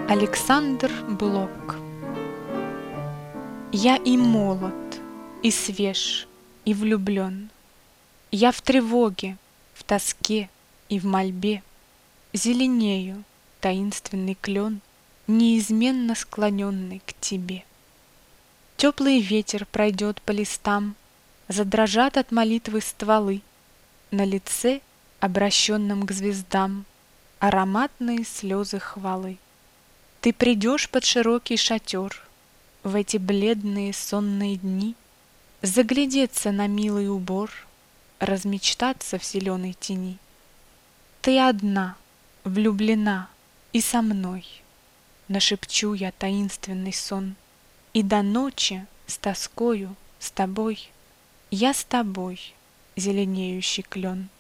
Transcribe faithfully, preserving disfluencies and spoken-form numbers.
Александр Блок. Я и молод, и свеж, и влюблен. Я в тревоге, в тоске и в мольбе Зеленею, таинственный клен, Неизменно склоненный к тебе. Теплый ветер пройдет по листам, Задрожат от молитвы стволы, На лице, обращенном к звездам, Ароматные слезы хвалы. Ты придешь под широкий шатер В эти бледные сонные дни, Заглядеться на милый убор, Размечтаться в зеленой тени. Ты одна, влюблена, и со мной Нашепчу я таинственный сон, И до ночи с тоскою, с тобой, Я с тобой, зеленеющий клен.